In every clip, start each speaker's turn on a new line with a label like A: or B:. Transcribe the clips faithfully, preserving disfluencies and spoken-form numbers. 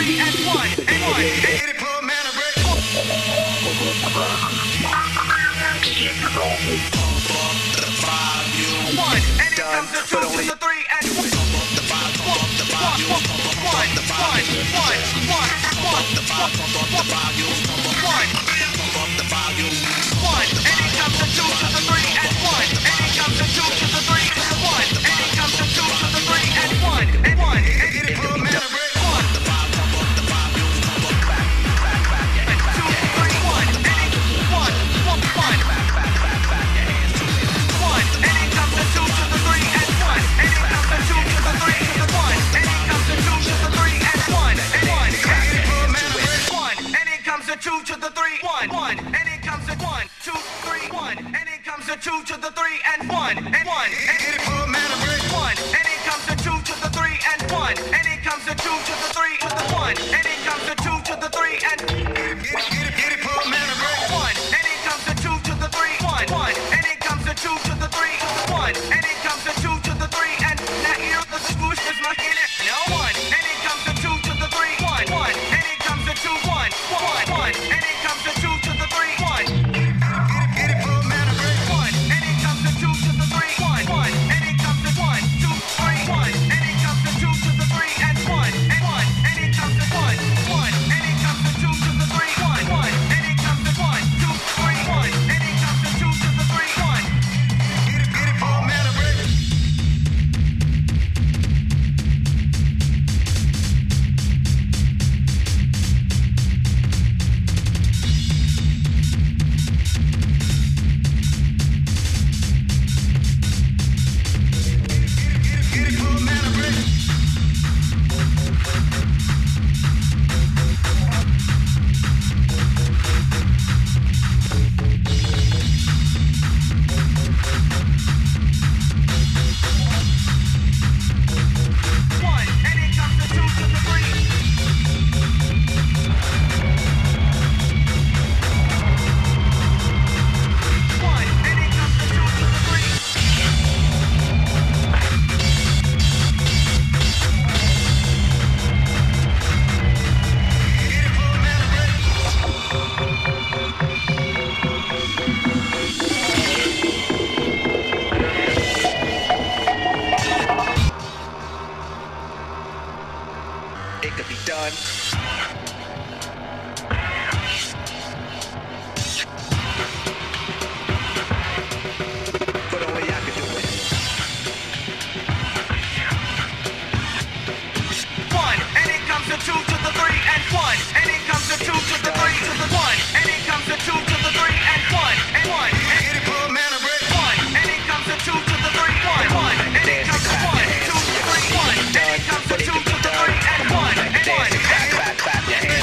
A: three, and one, and one.
B: Hit it, pull man, a break.
A: One, and it comes to two to the three, and one. One, one, one, one, one, one, one, one, and it comes to two to the three, and one, and it comes to two to the three, to the one, and it comes to two to the three, and one, and one,
B: Hit it, pull man, a break.
A: one, two, three, one, and it one, one, one, one, and it comes to two to the three, and one, and it comes to two to the three, to the one, and it comes to two to the three, and one, and one,
B: Hit it, pull man, a break.
A: one, and it comes to two to the three, one, one, and it comes to one, two, three, one, and it comes to two to the three, and one, and one, and
B: Hit it, pull man, a break.
A: one, and it comes to two to the three, and one, and it comes to two to the three, to the one, and it comes to two to the three, and
B: Get it, get it, get it, pull man, a break.
A: one, and it comes to two to the three, one, one, and it comes to two to the three, to the one, and it comes to two to the three, and that ear the swoosh is mucking it. No one, and it comes to two to the three, one, one, and it comes to two, one, one, one, and it comes to two to the three, one.
B: Get it, get it, pull man, a break.
A: One, and it comes to two to the three, one, one, and it comes to one, two, three, one, and it comes to two to the three, and one, and one, and it comes to one, one, and it comes to two to the three, one, one, and it comes to one, two, three, one, and it comes to two to the three, one.
B: Get it, get it, pull man, a break. Get it, pull man, a break.
A: One, and it comes to two to the three. One, and it comes to two to the three.
B: Get it, pull man, a break.
C: It could be done. But only I could do it.
A: One, and it comes to two to the three, and one, and it comes to two to the three, to the one, and it comes to two to the three, and one, and one, and
B: Get it, pull man, a break.
A: one, and it comes to two to the three, one, one, and it comes to one, two, three, one, and it comes to two to the three, and one, and one,
C: Dance and clap, clap, clap your hands.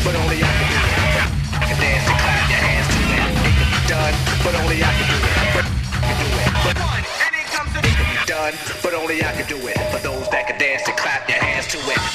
C: but only I can do it. I can dance and clap your hands to it. It can be done, but only I can do it. But I can do it. But
A: One, and it comes to
C: it can be done, but only I can do it. For those that can dance and clap your hands to it.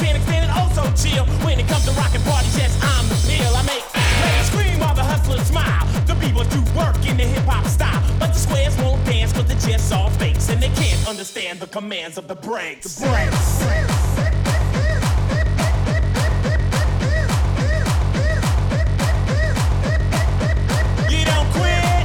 D: can't extend it, oh so chill. When it comes to rockin' parties, yes, I'm the pill. I make ladies scream while the hustlers smile. The people do work in the hip-hop style, but the squares won't dance cause they're just all fakes, and they can't understand the commands of the breaks. The breaks. You don't quit.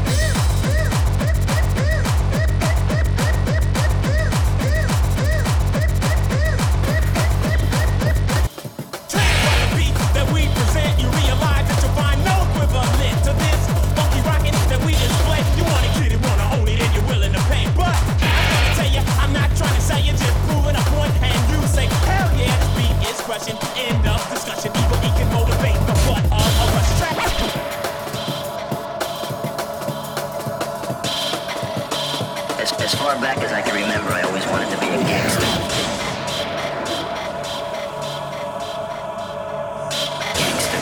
D: Track by the beat that we present, you realize that you'll find no equivalent to this funky rockin' that we display. You wanna get it, wanna own it, and you're willing to pay. But I gotta tell you, I'm not trying to sell you, just proving a point. And you say, hell yeah, this beat is crushing. End of discussion. Even he can motivate the butt of a rush track.
E: As, as far back as I can remember, I always wanted to be a gangster. Gangster.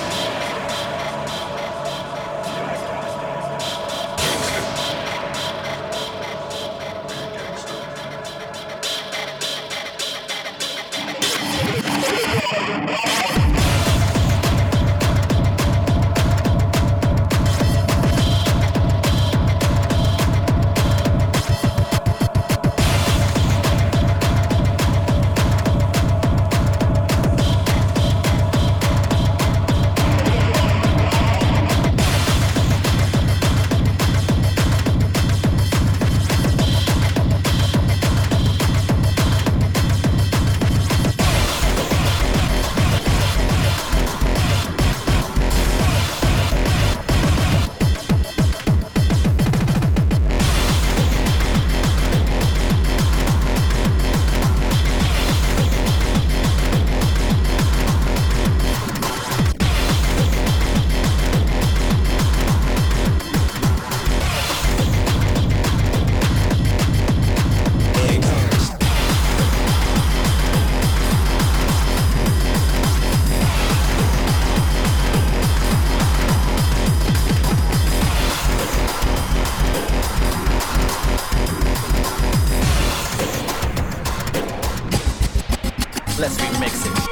D: Let's remix it.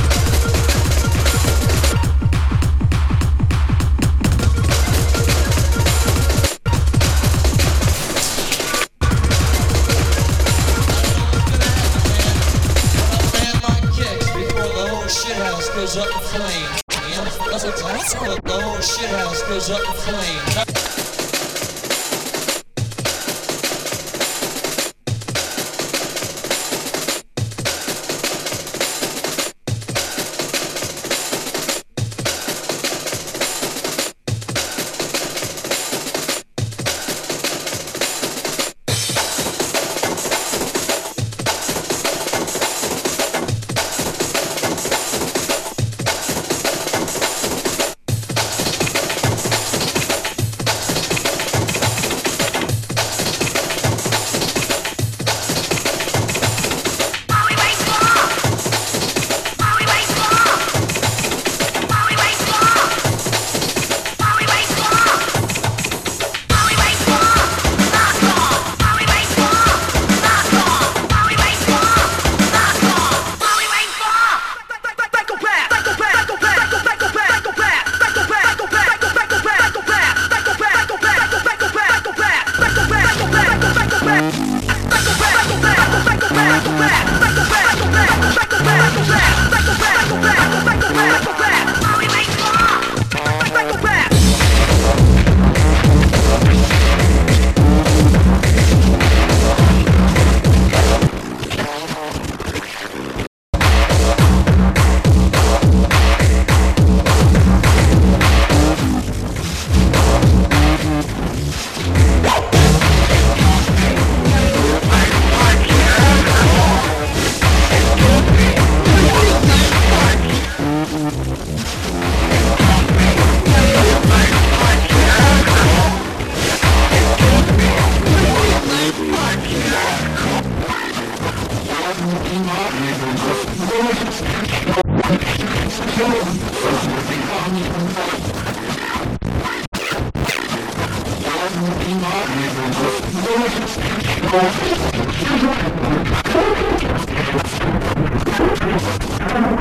F: Shithouse goes up in flames. That's what that's what the whole shithouse goes up in flames.
G: Thank you.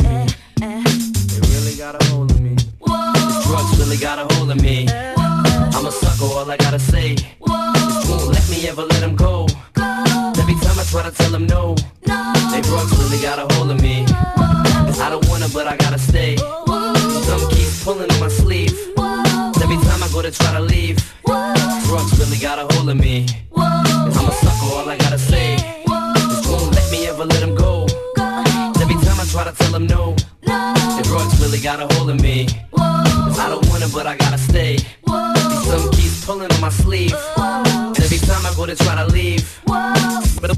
G: of me. They really got a hold of me. These drugs really got a hold of me. I'm a sucker, all I gotta say. Just won't let me ever let them go. Every time I try to tell them no, they drugs really got a hold of me. I don't wanna, but I gotta stay. Some keeps pulling on my sleeve. Every time I go to try to leave, drugs really got a hold of me. I'm a sucker, all I gotta say. Just won't let me ever let them go. Every time I try to tell them no, the drugs really got a hold of me. I don't wanna, but I gotta stay. Some keeps pulling on my sleeve. Every time I go to try to leave, but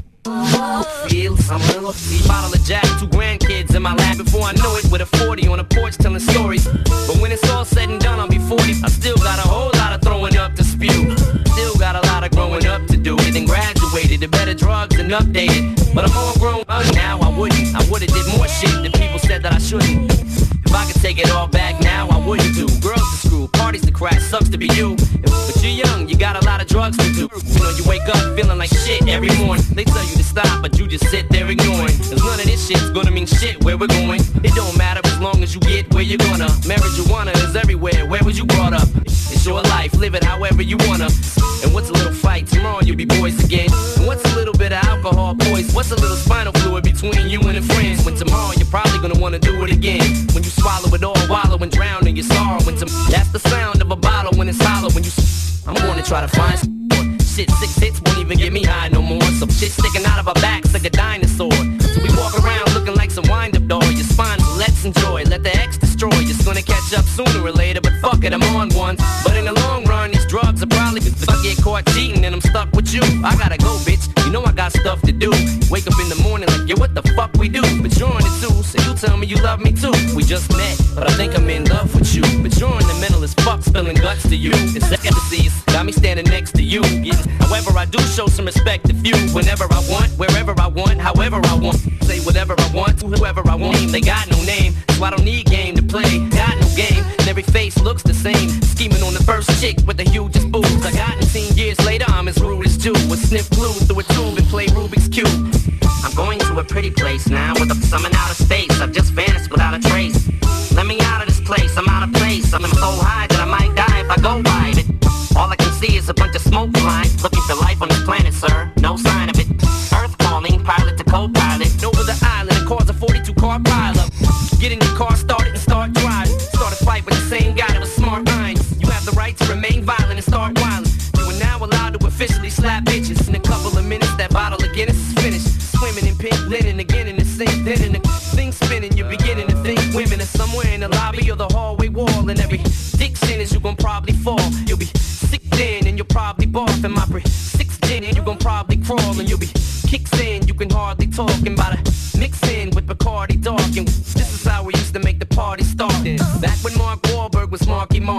G: feels I'm a little bottle of Jack, two grandkids in my lap. Before I know it, with a forty on a porch telling stories. But when it's all said and done, I'll be forty. I still got a whole lot of throwing up to spew. Still got a lot of growing up to do. Then graduated to better drugs and updated. But I'm all grown up now. I wouldn't. I would've did more shit that people said that I shouldn't. If I could take it all back now, I wouldn't do. Girls to screw, parties to crash, sucks to be you. But you're young, you got a lot of drugs to do. You know, you wake up feeling like shit every morning. They tell you to stop, but you just sit there ignoring. Cause none of this shit's gonna mean shit where we're going. It don't matter as long as you get where you're gonna. Marijuana is everywhere, where was you brought up? It's your life, live it however you wanna. And what's a little fight, tomorrow you'll be boys again. And what's a little bit of alcohol, boys? What's a little spinal fluid between you and a friend? When tomorrow you're probably gonna wanna do it again. When you swallow it all, wallow and drown in your sorrow. When some, that's the sound of a bottle when it's hollow. When you, I'm gonna try to find some shit, six hits won't even get me high no more. Some shit sticking out of our backs like a dinosaur. So we walk around looking like some wind-up doll. Your spine, let's enjoy, let the X destroy. It's gonna catch up sooner or later, but fuck it, I'm on one. But in the long run, these drugs are probably, if I get caught cheating and I'm stuck with you, I gotta go, bitch. You know I got stuff to do. Wake up in the morning like, yo, what the fuck we do? But you're on it too, so you tell me you love me too. We just met, but I think I'm in love with you. But you're in the middle as fuck, spilling guts to you. It's ecstasies, got me standing next to you. Yeah. However, I do show some respect to you. Whenever I want, wherever I want, however I want. Say whatever I want to whoever I want. They got no name, so I don't need game to play. Got no game, and every face looks the same. Scheming on the first chick with the hugest boobs. I got eighteen years later, I'm as rude as two. With sniff glue through a tube and play Rubik's Cube. I'm going to a pretty place now with a summon out of space. I've just vanished without a trace. Let me out of this place, I'm out of place. I'm so high that I might die if I go by it. All I can see is a bunch of smoke flying. Looking for life on this planet, sir. No sign of it. Earth calling, pilot to co-pilot. Over the island and cause a forty-two car pileup. Get in your car, start it and start driving. Start a fight with the same guy that was smart eyes. You have the right to remain violent and start wilding. You are now allowed to officially slap bitches. In a couple of minutes, that bottle of Guinness is finished. Swimming in pink linen again in the sink. Then in the thing spinning, you're beginning to think women are somewhere in the lobby or the hallway wall. And every dick sentence, you gon' probably fall. You'll be sick then and you'll probably barf. And my pre six then and you gon' probably crawl. And you'll be kicks in, you can hardly talk. And by the mix in with Bacardi Dark. And this is how we used to make the party start. Back when Mark Wahlberg was Marky Mark.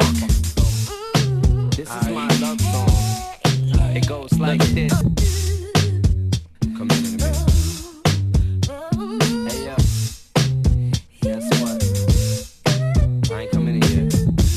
G: This is my love song. It goes like this. Come in in a minute. Hey yo, guess what? I ain't coming in yet.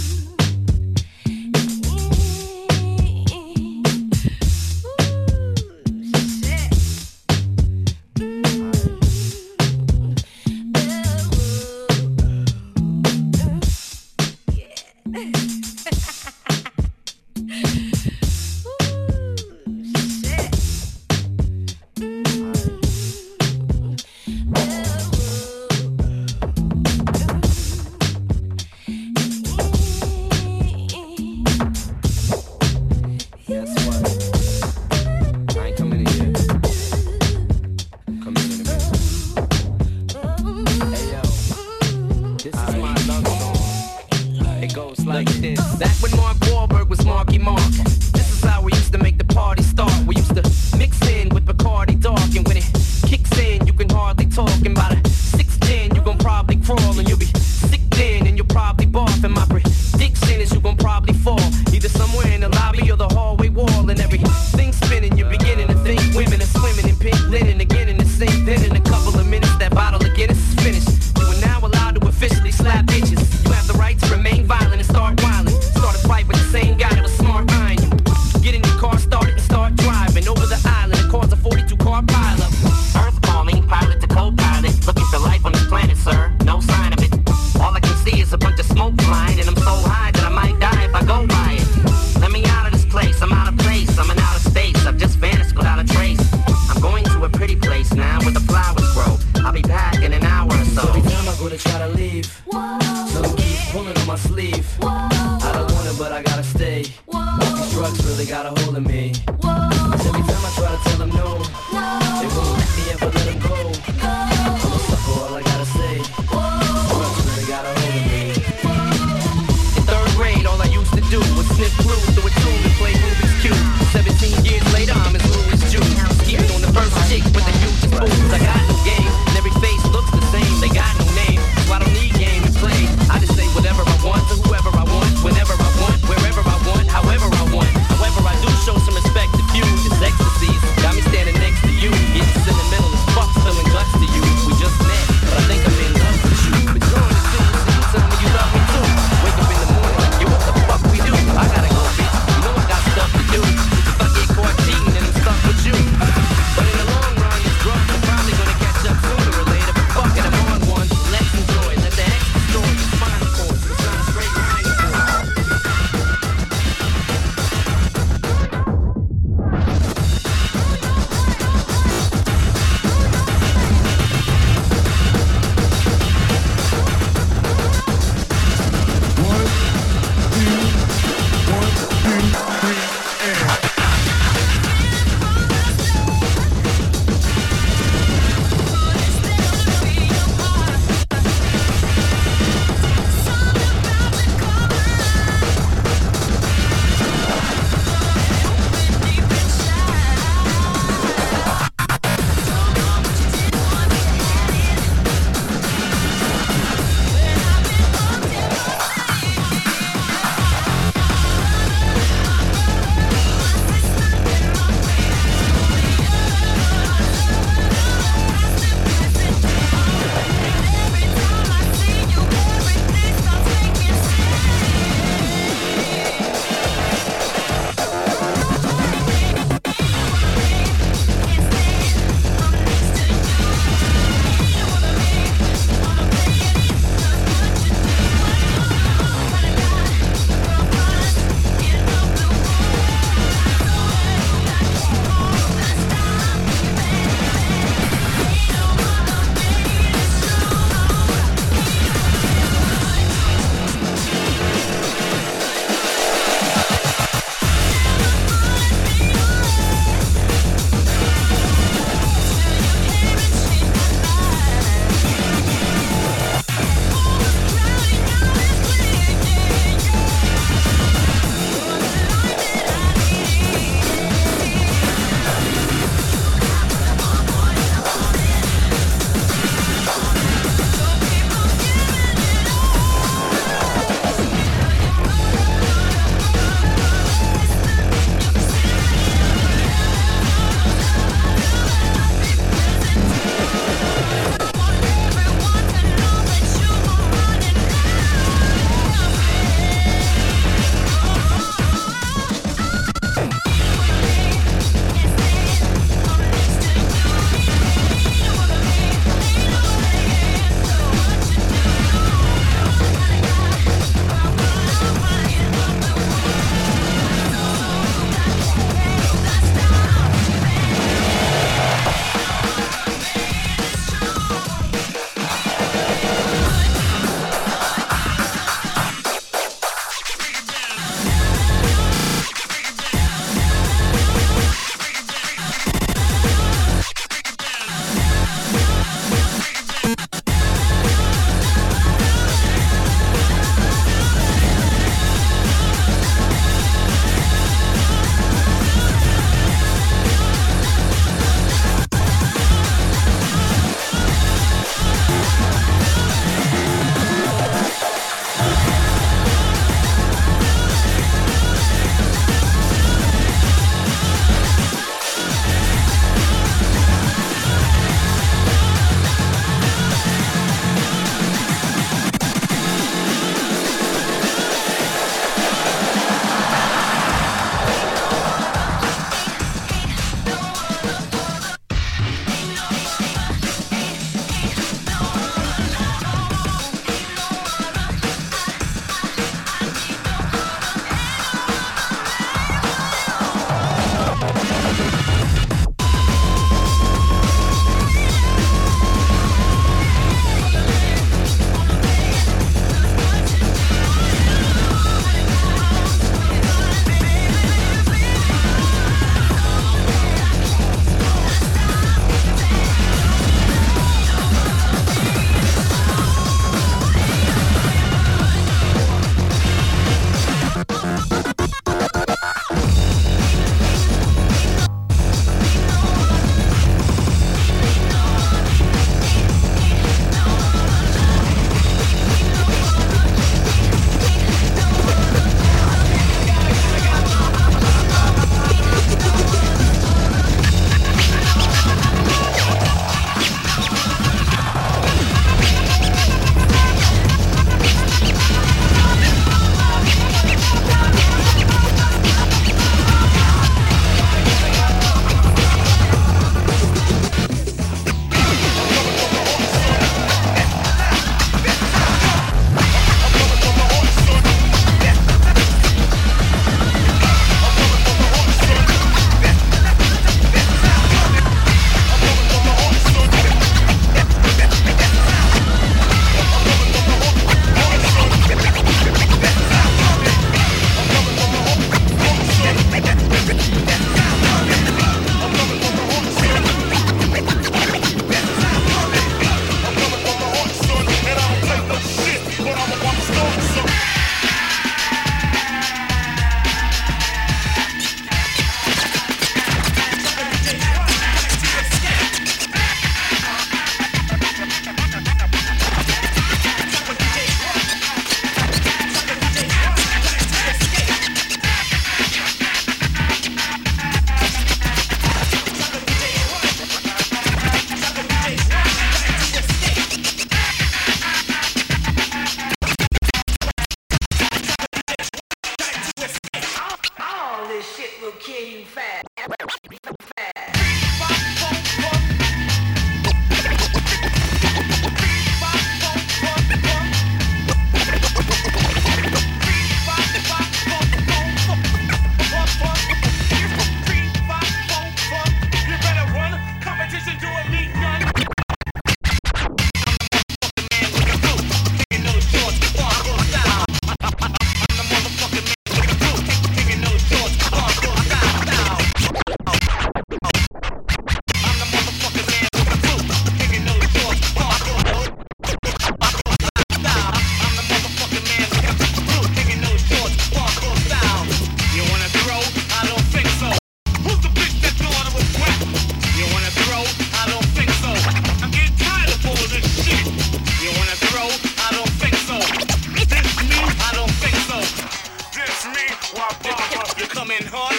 G: Guinness is finished. You are now allowed to officially slap bitches. You have the right to remain violent and start wilding. Start a fight with the same guy that was smart.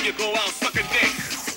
B: you go out sucking dick.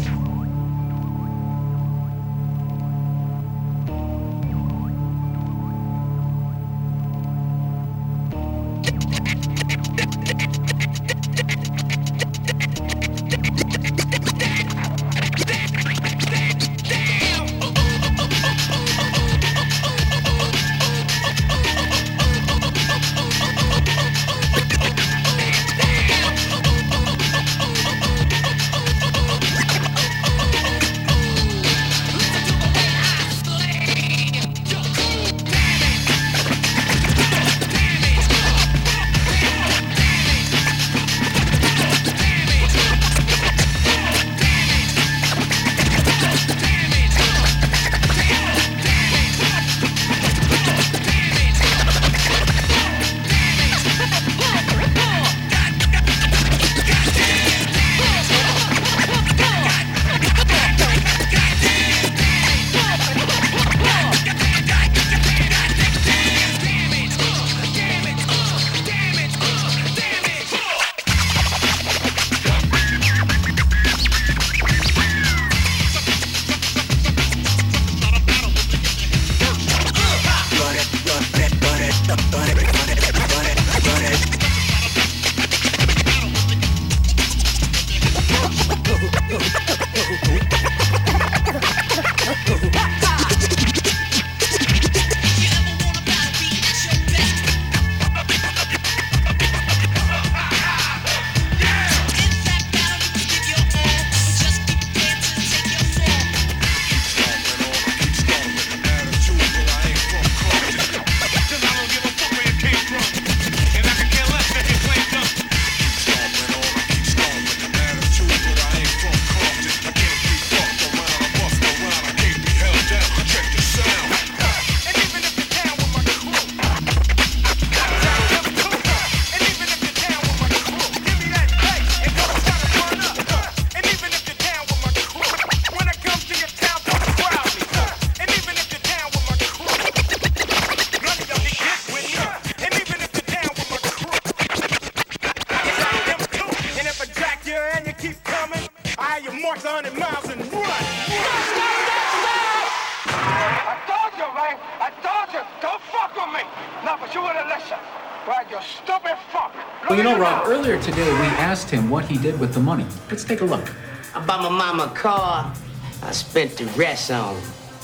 H: Well, you know, Rob, earlier today we asked him what he did with the money. Let's take a look.
I: I bought my mama a car. I spent the rest on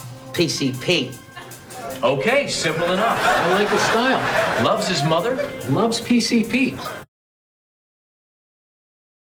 I: P C P.
J: Okay, simple enough.
H: I like the style.
J: Loves his mother.
H: Loves P C P.